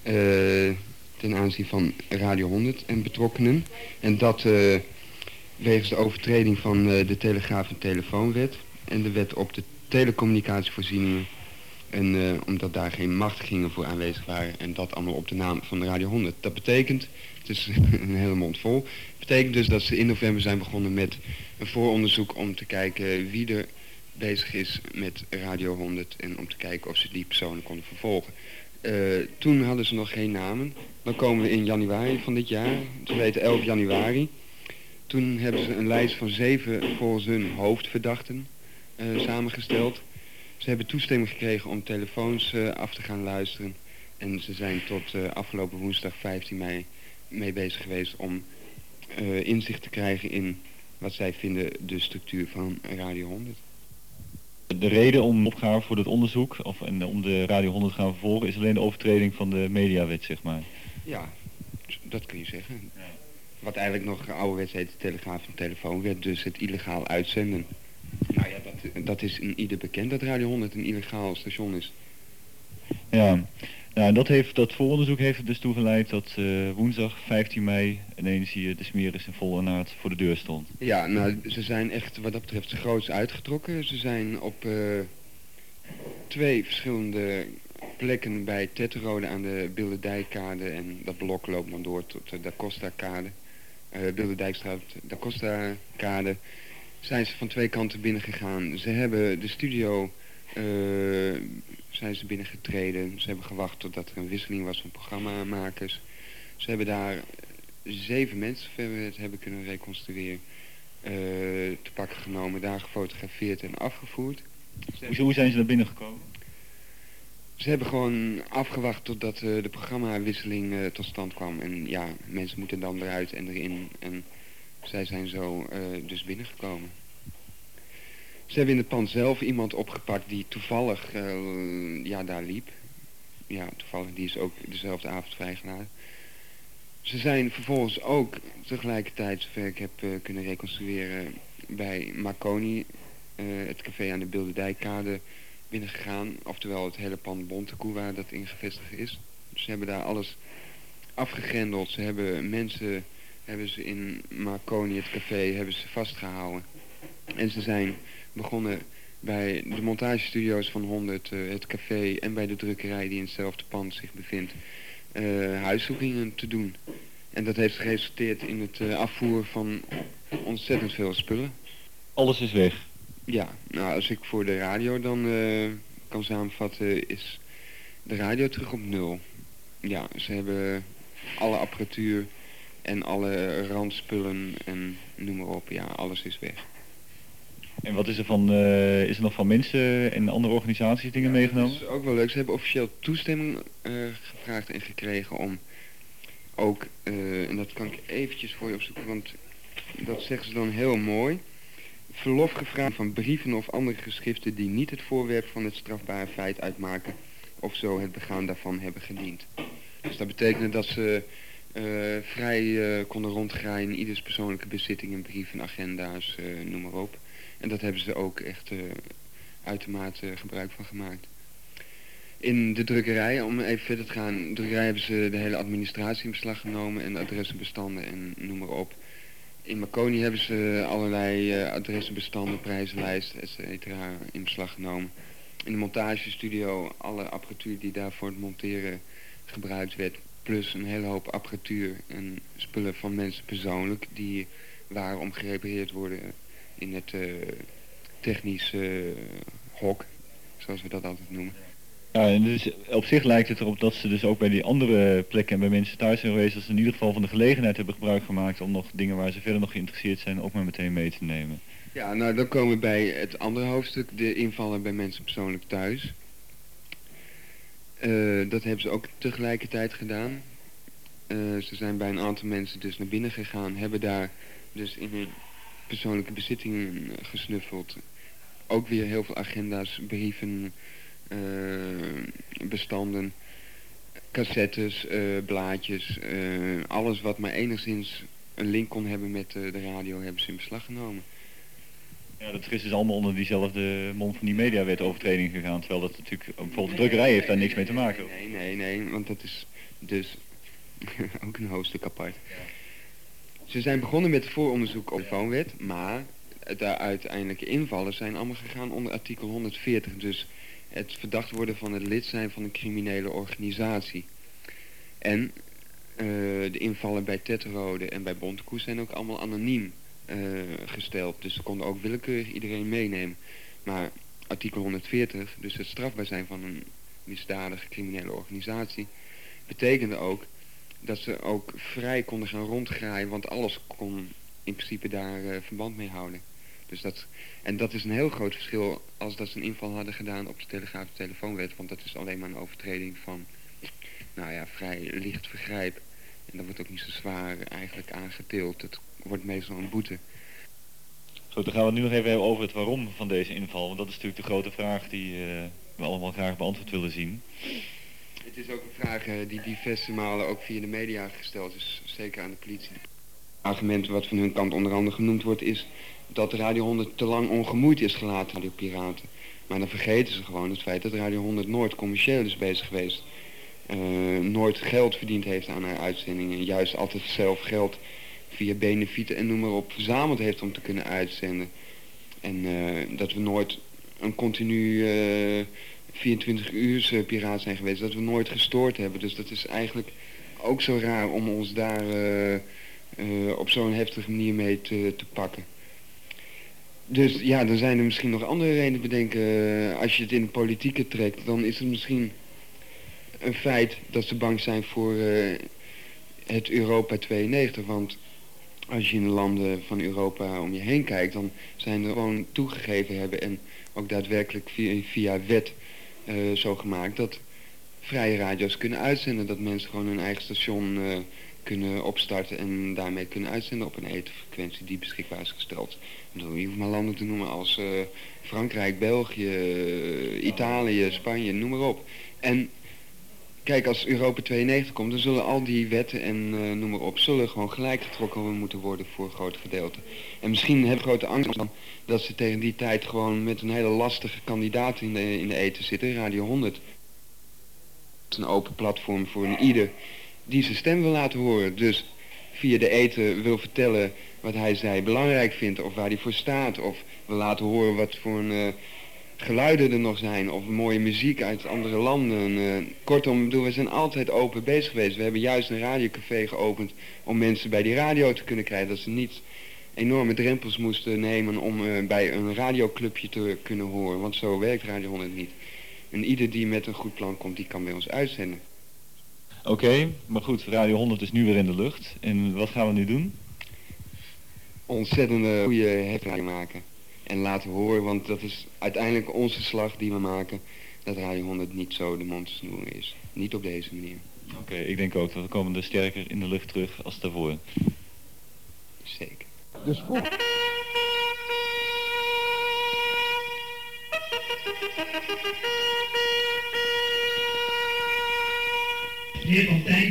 Speaker 21: ten aanzien van Radio 100 en betrokkenen. En dat wegens de overtreding van de telegraaf- en telefoonwet en de wet op de telecommunicatievoorzieningen. En omdat daar geen machtigingen voor aanwezig waren en dat allemaal op de naam van de Radio 100. Dat betekent, het is een hele mond vol, het betekent dus dat ze in november zijn begonnen met een vooronderzoek om te kijken wie er bezig is met Radio 100 en om te kijken of ze die personen konden vervolgen. Toen hadden ze nog geen namen. Dan komen we in januari van dit jaar, te weten 11 januari. Toen hebben ze een lijst van 7 volgens hun hoofdverdachten samengesteld. Ze hebben toestemming gekregen om telefoons af te gaan luisteren. En ze zijn tot afgelopen woensdag 15 mei mee bezig geweest om inzicht te krijgen in wat zij vinden de structuur van Radio 100.
Speaker 22: De reden om opgave voor dit onderzoek en om de Radio 100 te gaan vervolgen is alleen de overtreding van de mediawet, zeg maar.
Speaker 21: Ja, dat kun je zeggen. Ja. Wat eigenlijk nog ouderwets heet de telegraaf- en telefoonwet, dus het illegaal uitzenden. Nou ja, dat is in ieder bekend dat Radio 100 een illegaal station is.
Speaker 22: Ja, nou, dat vooronderzoek heeft er dus toe geleid dat woensdag 15 mei ineens hier de Smeris in volle naad voor de deur stond.
Speaker 21: Ja, nou, ze zijn echt wat dat betreft groots uitgetrokken. Ze zijn op 2 verschillende plekken bij Tetterode aan de Bilderdijkkade en dat blok loopt dan door tot de Da Costa-kade. Bilderdijkstraat, Da Costa-kade. Zijn ze van 2 kanten binnengegaan. Ze hebben de studio zijn ze binnengetreden. Ze hebben gewacht totdat er een wisseling was van programmamakers. Ze hebben daar 7 mensen, zover we het hebben kunnen reconstrueren, te pakken genomen, daar gefotografeerd en afgevoerd.
Speaker 22: Hoe zijn ze naar binnen gekomen?
Speaker 21: Ze hebben gewoon afgewacht totdat de programmawisseling tot stand kwam. En ja, mensen moeten dan eruit en erin. En zij zijn zo dus binnengekomen. Ze hebben in het pand zelf iemand opgepakt die toevallig daar liep. Ja, toevallig, die is ook dezelfde avond vrijgelaten. Ze zijn vervolgens ook tegelijkertijd, zover ik heb kunnen reconstrueren, bij Marconi, het café aan de Bilderdijkkade, binnengegaan. Oftewel het hele pand Bontekoe waar dat in gevestigd is. Ze hebben daar alles afgegrendeld. Ze hebben mensen, hebben ze in Marconi, het café, hebben ze vastgehouden. En ze zijn begonnen bij de montagestudio's van 100, het café en bij de drukkerij die in hetzelfde pand zich bevindt, huiszoekingen te doen. En dat heeft geresulteerd in het afvoeren van ontzettend veel spullen.
Speaker 22: Alles is weg?
Speaker 21: Ja, nou als ik voor de radio dan kan samenvatten, is de radio terug op 0. Ja, ze hebben alle apparatuur en alle randspullen en noem maar op, ja, alles is weg.
Speaker 22: En wat is er is er nog van mensen en andere organisaties dingen meegenomen?
Speaker 21: Dat is ook wel leuk. Ze hebben officieel toestemming gevraagd en gekregen om ook, en dat kan ik eventjes voor je opzoeken, want dat zeggen ze dan heel mooi, verlof gevraagd van brieven of andere geschriften die niet het voorwerp van het strafbare feit uitmaken of zo het begaan daarvan hebben gediend. Dus dat betekende dat ze vrij konden rondgraaien in ieders persoonlijke bezittingen, brieven, agenda's, noem maar op. En dat hebben ze ook echt uitermate gebruik van gemaakt. In de drukkerij, om even verder te gaan, in de drukkerij hebben ze de hele administratie in beslag genomen en adressenbestanden en noem maar op. In Marconi hebben ze allerlei adressenbestanden, prijzenlijsten, etc. in beslag genomen. In de montagestudio alle apparatuur die daar voor het monteren gebruikt werd, plus een hele hoop apparatuur en spullen van mensen persoonlijk die waren om gerepareerd worden in het technisch hok, zoals we dat altijd noemen.
Speaker 22: Ja, en dus op zich lijkt het erop dat ze dus ook bij die andere plekken en bij mensen thuis zijn geweest, dat ze in ieder geval van de gelegenheid hebben gebruik gemaakt om nog dingen waar ze verder nog geïnteresseerd zijn ook maar meteen mee te nemen.
Speaker 21: Ja, nou dan komen we bij het andere hoofdstuk, de invallen bij mensen persoonlijk thuis. Dat hebben ze ook tegelijkertijd gedaan. Ze zijn bij een aantal mensen dus naar binnen gegaan, hebben daar dus in hun persoonlijke bezittingen gesnuffeld. Ook weer heel veel agenda's, brieven, bestanden, cassettes, blaadjes, alles wat maar enigszins een link kon hebben met de radio hebben ze in beslag genomen.
Speaker 22: Ja, dat is dus allemaal onder diezelfde mond van die mediawetovertreding gegaan, terwijl dat natuurlijk, bijvoorbeeld de drukkerij heeft daar niks mee te maken.
Speaker 21: Nee, want dat is dus ook een hoofdstuk apart. Ze zijn begonnen met het vooronderzoek op de telefoonwet, maar de uiteindelijke invallen zijn allemaal gegaan onder artikel 140, dus het verdacht worden van het lid zijn van een criminele organisatie. En de invallen bij Tetrode en bij Bontekoe zijn ook allemaal anoniem gesteld. Dus ze konden ook willekeurig iedereen meenemen. Maar artikel 140, dus het strafbaar zijn van een misdadige criminele organisatie, betekende ook dat ze ook vrij konden gaan rondgraaien, want alles kon in principe daar verband mee houden. Dus dat is een heel groot verschil als dat ze een inval hadden gedaan op de Telegraaf- en Telefoonwet, want dat is alleen maar een overtreding van, nou ja, vrij licht vergrijp. En dat wordt ook niet zo zwaar eigenlijk aangetild. Het wordt meestal een boete.
Speaker 22: Goed, dan gaan we het nu nog even hebben over het waarom van deze inval, want dat is natuurlijk de grote vraag die we allemaal graag beantwoord willen zien.
Speaker 21: Het is ook een vraag die diverse malen ook via de media gesteld is, zeker aan de politie. Het argument wat van hun kant onder andere genoemd wordt is dat Radio 100 te lang ongemoeid is gelaten door piraten. Maar dan vergeten ze gewoon het feit dat Radio 100 nooit commercieel is bezig geweest. Nooit geld verdiend heeft aan haar uitzendingen. Juist altijd zelf geld via benefieten en noem maar op verzameld heeft om te kunnen uitzenden. En dat we nooit een continu 24 uur piraat zijn geweest. Dat we nooit gestoord hebben. Dus dat is eigenlijk ook zo raar om ons daar op zo'n heftige manier mee te pakken. Dus ja, dan zijn er misschien nog andere redenen te bedenken. Als je het in de politieke trekt, dan is het misschien een feit dat ze bang zijn voor het Europa 92. Want als je in de landen van Europa om je heen kijkt, dan zijn er gewoon toegegeven hebben en ook daadwerkelijk via wet zo gemaakt dat vrije radio's kunnen uitzenden. Dat mensen gewoon hun eigen station kunnen opstarten en daarmee kunnen uitzenden op een etherfrequentie die beschikbaar is gesteld. Je hoeft maar landen te noemen als Frankrijk, België, Italië, Spanje, noem maar op. En kijk, als Europa 92 komt, dan zullen al die wetten en noem maar op, zullen gewoon gelijk getrokken moeten worden voor een groot gedeelte. En misschien hebben we grote angst dan dat ze tegen die tijd gewoon met een hele lastige kandidaat in de ether zitten, Radio 100. Het is een open platform voor een ieder die zijn stem wil laten horen. Dus via de ether wil vertellen wat hij zij belangrijk vindt, of waar hij voor staat, of wil laten horen wat voor een geluiden er nog zijn, of mooie muziek uit andere landen. Kortom, we zijn altijd open bezig geweest. We hebben juist een radiocafé geopend om mensen bij die radio te kunnen krijgen, dat ze niet enorme drempels moesten nemen om bij een radioclubje te kunnen horen, want zo werkt Radio 100 niet. En ieder die met een goed plan komt, die kan bij ons uitzenden.
Speaker 22: Oké, maar goed, Radio 100 is nu weer in de lucht. En wat gaan we nu doen?
Speaker 21: Ontzettende goede hefradio maken. En laten horen, want dat is uiteindelijk onze slag die we maken, dat Radio 100 niet zo de mond te snoeren is. Niet op deze manier.
Speaker 22: Oké, ik denk ook dat we komen er sterker in de lucht terug als daarvoor.
Speaker 21: Zeker.
Speaker 1: Dus goed.
Speaker 3: Meneer Fontijn.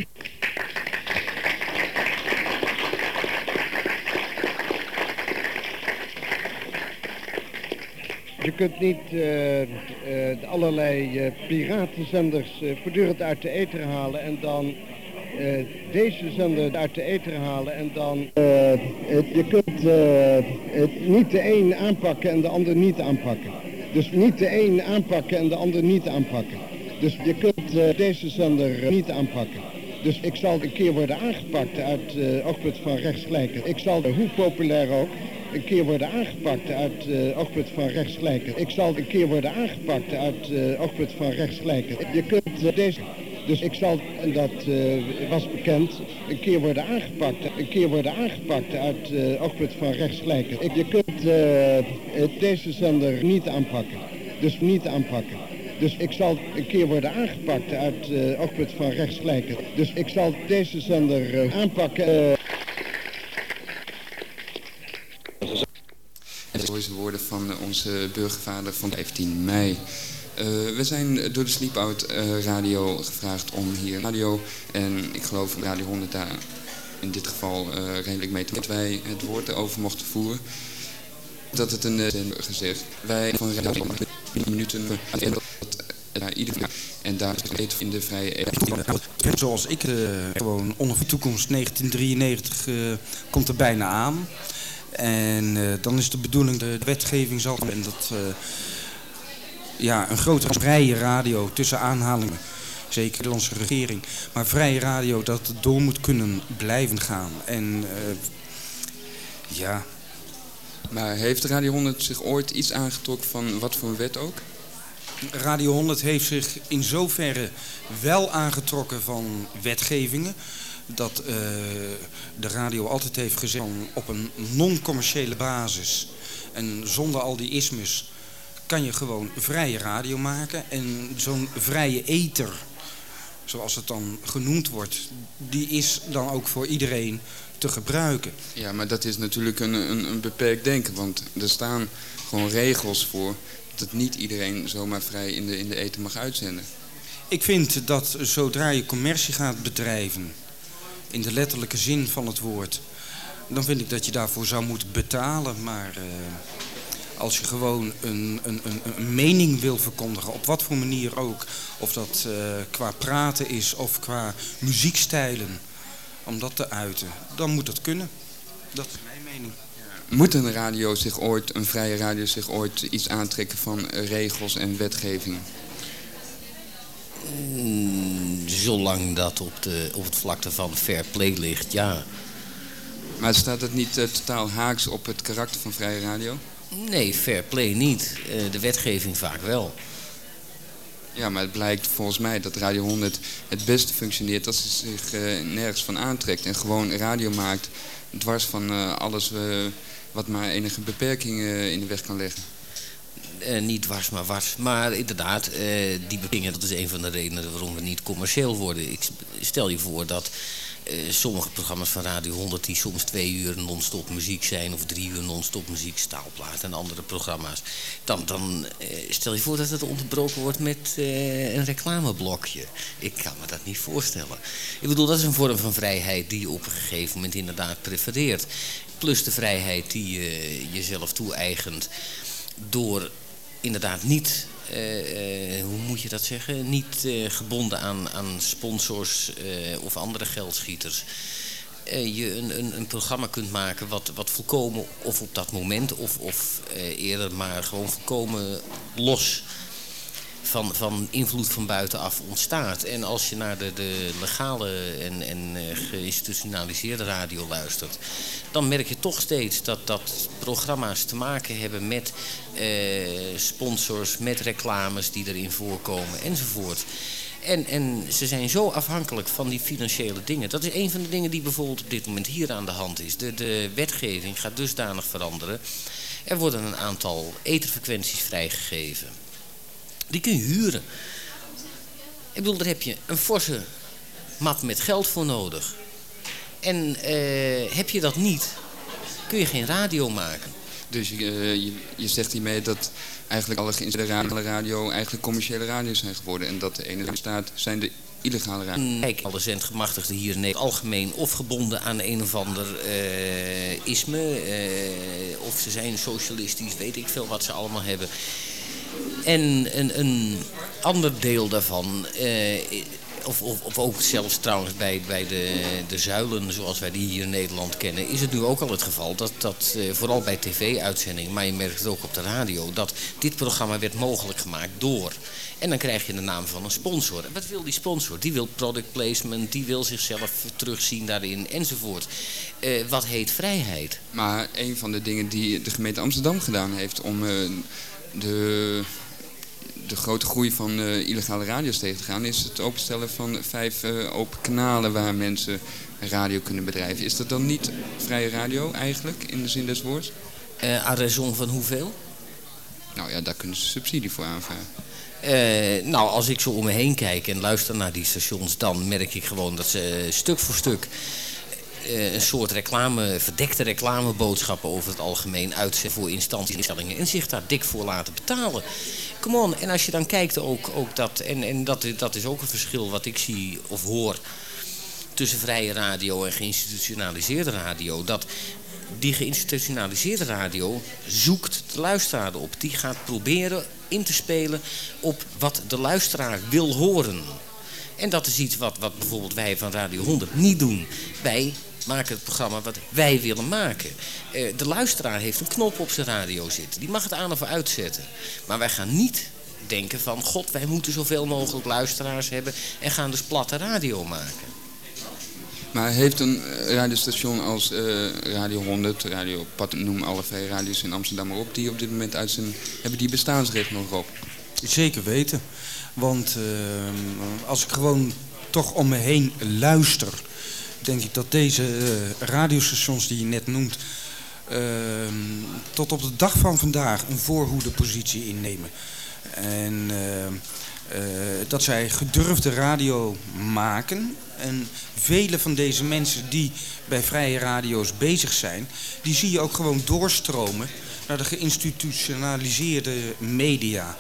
Speaker 1: Je kunt niet allerlei piratenzenders voortdurend uit de ether halen en dan deze zender uit de ether halen en dan... je kunt niet de een aanpakken en de ander niet aanpakken. Dus niet de een aanpakken en de ander niet aanpakken. Dus je kunt deze zender niet aanpakken. Dus ik zal een keer worden aangepakt uit oogpunt van rechtsgelijkheid. Ik zal, hoe populair ook, een keer worden aangepakt uit oogpunt van rechtsgelijkheid. Ik zal een keer worden aangepakt uit oogpunt van rechtsgelijkheid. Je kunt deze... Dus ik zal, en dat was bekend, een keer worden aangepakt uit oogpunt van rechtsgelijkheid. Je kunt deze zender niet aanpakken. Dus niet aanpakken. Dus ik zal een keer worden aangepakt uit oogpunt van rechtsgelijkheid. Dus ik zal deze zender aanpakken.
Speaker 21: Het mooiste woorden van onze burgervader van 15 mei. We zijn door de Sleepout Radio gevraagd om hier radio, en ik geloof Radio 100 daar in dit geval redelijk mee te maken, dat wij het woord erover mochten voeren. Dat het een gezegd. Wij van Radio minuten iedereen en daar in de vrije
Speaker 4: zoals ik gewoon ongeveer toekomst 1993 komt er bijna aan. En dan is de bedoeling de wetgeving zal en dat een grotere vrije radio tussen aanhalingen, zeker door onze regering, maar vrije radio dat het door moet kunnen blijven gaan. En
Speaker 21: Maar heeft Radio 100 zich ooit iets aangetrokken van wat voor een wet ook?
Speaker 4: Radio 100 heeft zich in zoverre wel aangetrokken van wetgevingen dat de radio altijd heeft gezegd op een non-commerciële basis en zonder al die ismes kan je gewoon vrije radio maken. En zo'n vrije ether, zoals het dan genoemd wordt, die is dan ook voor iedereen te gebruiken.
Speaker 21: Ja, maar dat is natuurlijk een beperkt denken, want er staan gewoon regels voor dat niet iedereen zomaar vrij in de ether mag uitzenden.
Speaker 4: Ik vind dat zodra je commercie gaat bedrijven, in de letterlijke zin van het woord, dan vind ik dat je daarvoor zou moeten betalen. Maar als je gewoon een mening wil verkondigen, op wat voor manier ook, of dat qua praten is of qua muziekstijlen, om dat te uiten, dan moet dat kunnen. Dat is mijn mening.
Speaker 21: Moet een vrije radio zich ooit iets aantrekken van regels en wetgevingen?
Speaker 6: Zolang dat op het vlakte van fair play ligt, ja.
Speaker 21: Maar staat het niet totaal haaks op het karakter van vrije radio?
Speaker 6: Nee, fair play niet. De wetgeving vaak wel.
Speaker 21: Ja, maar het blijkt volgens mij dat Radio 100 het beste functioneert als ze zich nergens van aantrekt en gewoon radio maakt dwars van alles wat maar enige beperkingen in de weg kan leggen.
Speaker 6: Niet dwars, maar wars. Maar inderdaad, die beperkingen, dat is een van de redenen waarom we niet commercieel worden. Ik stel je voor dat sommige programma's van Radio 100 die soms 2 uur non-stop muziek zijn of 3 uur non-stop muziek, Staalplaat en andere programma's. Dan stel je voor dat het onderbroken wordt met een reclameblokje. Ik kan me dat niet voorstellen. Ik bedoel, dat is een vorm van vrijheid die je op een gegeven moment inderdaad prefereert. Plus de vrijheid die je jezelf toe-eigent door inderdaad niet, hoe moet je dat zeggen, niet gebonden aan sponsors of andere geldschieters. Je een programma kunt maken wat volkomen, of op dat moment, of eerder maar gewoon volkomen los van invloed van buitenaf ontstaat. En als je naar de legale en geïnstitutionaliseerde radio luistert, dan merk je toch steeds dat programma's te maken hebben met sponsors, met reclames die erin voorkomen enzovoort. En ze zijn zo afhankelijk van die financiële dingen. Dat is een van de dingen die bijvoorbeeld op dit moment hier aan de hand is. De wetgeving gaat dusdanig veranderen. Er worden een aantal etherfrequenties vrijgegeven. Die kun je huren. Ik bedoel, daar heb je een forse mat met geld voor nodig. En heb je dat niet, kun je geen radio maken.
Speaker 21: Dus je zegt hiermee dat eigenlijk alle geïnstalleerde radio eigenlijk commerciële radio's zijn geworden. En dat de enige staat zijn de illegale radio's.
Speaker 6: Kijk, alle zendgemachtigden hier in Nederland algemeen of gebonden aan een of ander isme. Of ze zijn socialistisch, weet ik veel wat ze allemaal hebben. En een ander deel daarvan Of ook zelfs trouwens bij de zuilen zoals wij die hier in Nederland kennen, is het nu ook al het geval dat vooral bij tv-uitzendingen, maar je merkt het ook op de radio, dat dit programma werd mogelijk gemaakt door. En dan krijg je de naam van een sponsor. En wat wil die sponsor? Die wil product placement, die wil zichzelf terugzien daarin enzovoort. Wat heet vrijheid?
Speaker 21: Maar een van de dingen die de gemeente Amsterdam gedaan heeft om de grote groei van illegale radio's tegen te gaan, is het openstellen van 5 open kanalen waar mensen radio kunnen bedrijven. Is dat dan niet vrije radio eigenlijk, in de zin des woords?
Speaker 6: À raison van hoeveel?
Speaker 21: Nou ja, daar kunnen ze subsidie voor aanvragen.
Speaker 6: Nou, als ik zo om me heen kijk en luister naar die stations, dan merk ik gewoon dat ze stuk voor stuk een soort verdekte reclameboodschappen over het algemeen uitzetten voor instanties en zich daar dik voor laten betalen. Come on, en als je dan kijkt ook dat, en dat is ook een verschil wat ik zie of hoor tussen vrije radio en geïnstitutionaliseerde radio, dat die geïnstitutionaliseerde radio zoekt de luisteraar op. Die gaat proberen in te spelen op wat de luisteraar wil horen. En dat is iets wat bijvoorbeeld wij van Radio 100 niet doen. Wij maken het programma wat wij willen maken. De luisteraar heeft een knop op zijn radio zitten. Die mag het aan of uitzetten. Maar wij gaan niet denken van, god, wij moeten zoveel mogelijk luisteraars hebben en gaan dus platte radio maken.
Speaker 21: Maar heeft een radiostation als Radio 100, Radio Pat, noem alle vrije radio's in Amsterdam maar op, die op dit moment uitzenden, hebben die bestaansrecht nog op?
Speaker 4: Zeker weten. Want als ik gewoon toch om me heen luister, denk ik dat deze radiostations die je net noemt, tot op de dag van vandaag een voorhoedepositie innemen. En dat zij gedurfde radio maken. En vele van deze mensen die bij vrije radio's bezig zijn, die zie je ook gewoon doorstromen naar de geïnstitutionaliseerde media.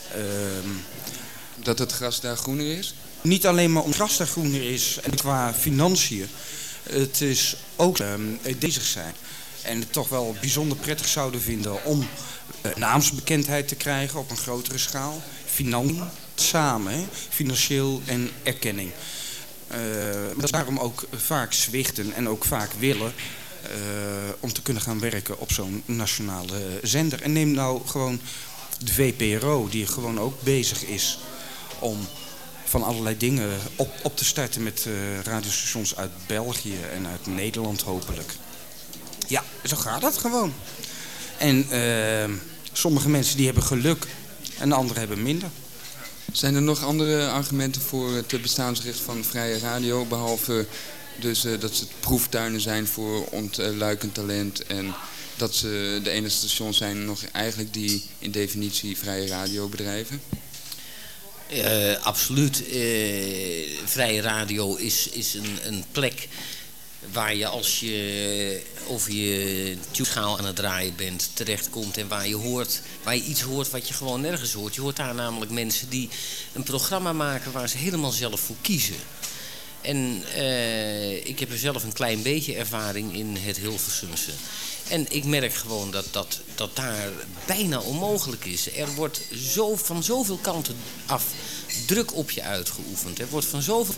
Speaker 21: Dat het gras daar groener is?
Speaker 4: Niet alleen maar om het gras daar groener is en qua financiën. Het is ook bezig zijn. En het toch wel bijzonder prettig zouden vinden om naamsbekendheid te krijgen op een grotere schaal. Financiën samen, hè? Financieel en erkenning. Dat daarom ook vaak zwichten en ook vaak willen om te kunnen gaan werken op zo'n nationale zender. En neem nou gewoon de VPRO, die gewoon ook bezig is om van allerlei dingen op te starten met radiostations uit België en uit Nederland hopelijk. Ja, zo gaat dat gewoon. En sommige mensen die hebben geluk en de anderen hebben minder.
Speaker 21: Zijn er nog andere argumenten voor het bestaansrecht van vrije radio, behalve dus dat ze proeftuinen zijn voor ontluikend talent en dat ze de enige stations zijn nog eigenlijk die in definitie vrije radio bedrijven?
Speaker 6: Absoluut. Vrije radio is een plek waar je als je over je tube-schaal aan het draaien bent terechtkomt en waar je iets hoort wat je gewoon nergens hoort. Je hoort daar namelijk mensen die een programma maken waar ze helemaal zelf voor kiezen. En ik heb er zelf een klein beetje ervaring in het Hilversumse. En ik merk gewoon dat daar bijna onmogelijk is. Er wordt van zoveel kanten af druk op je uitgeoefend. Er wordt van zoveel...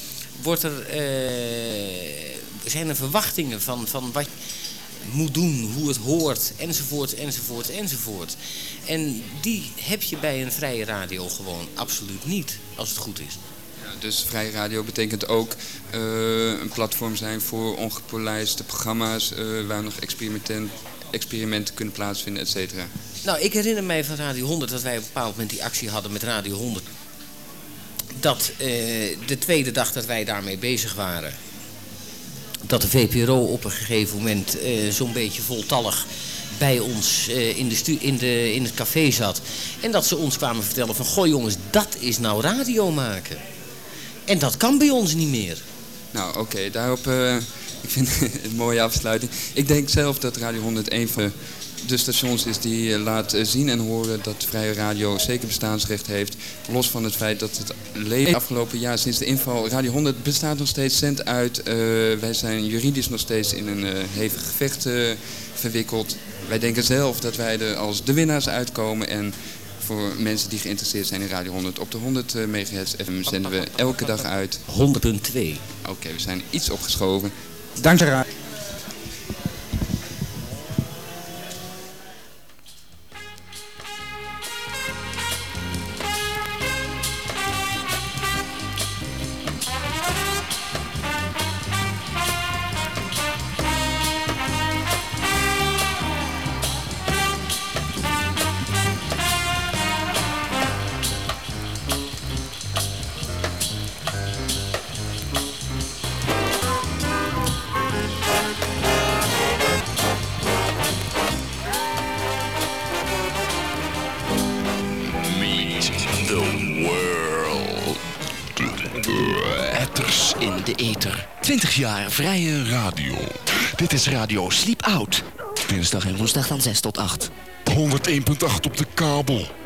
Speaker 6: zijn er verwachtingen van wat je moet doen, hoe het hoort, enzovoort. En die heb je bij een vrije radio gewoon absoluut niet, als het goed is.
Speaker 21: Ja, dus vrije radio betekent ook een platform zijn voor ongepolijste programma's waar nog experimenten kunnen plaatsvinden, et cetera.
Speaker 6: Nou, ik herinner mij van Radio 100 dat wij op een bepaald moment die actie hadden met Radio 100. Dat de tweede dag dat wij daarmee bezig waren, dat de VPRO op een gegeven moment zo'n beetje voltallig bij ons in het café zat. En dat ze ons kwamen vertellen van, goh jongens, dat is nou radio maken. En dat kan bij ons niet meer.
Speaker 21: Nou oké, daarop, ik vind het een mooie afsluiting. Ik denk zelf dat Radio 100 een van de stations is die laat zien en horen dat vrije radio zeker bestaansrecht heeft. Los van het feit dat het leven afgelopen jaar sinds de inval, Radio 100 bestaat nog steeds, zendt uit. Wij zijn juridisch nog steeds in een hevig gevecht verwikkeld. Wij denken zelf dat wij er als de winnaars uitkomen en voor mensen die geïnteresseerd zijn in Radio 100. Op de 100 MHz FM zenden we elke dag uit.
Speaker 6: 100.2.
Speaker 21: Oké, we zijn iets opgeschoven.
Speaker 4: Dank je.
Speaker 10: Etters in de ether. 20 jaar vrije radio. Dit is Radio Sleep Out. Dinsdag en woensdag van 6 tot 8.
Speaker 11: 101.8 op de kabel.